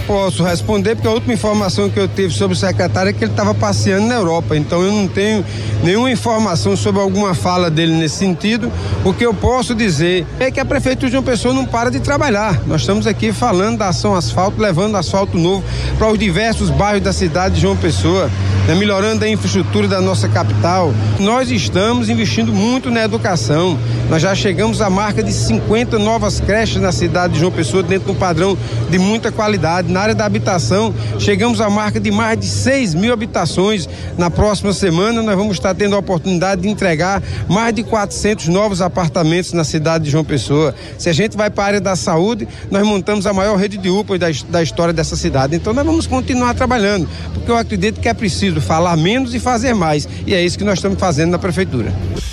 posso responder porque a última informação que eu tive sobre o secretário é que ele estava passeando na Europa, então eu não tenho nenhuma informação sobre alguma fala dele nesse sentido. O que eu posso dizer é que a Prefeitura de João Pessoa não para de trabalhar. Nós estamos aqui falando da ação asfalto, levando asfalto novo para os diversos bairros da cidade de João Pessoa, melhorando a infraestrutura da nossa capital. Nós estamos investindo muito na educação. Nós já chegamos à marca de 50 novas creches na cidade de João Pessoa, dentro de um padrão de muita qualidade. Na área da habitação, chegamos à marca de mais de 6.000 habitações. Na próxima semana, nós vamos estar tendo a oportunidade de entregar mais de 400 novos apartamentos na cidade de João Pessoa. Se a gente vai para a área da saúde, nós montamos a maior rede de UPAs da história dessa cidade. Então, nós vamos continuar trabalhando, porque eu acredito que é preciso falar menos e fazer mais. E é isso que nós estamos fazendo na Prefeitura.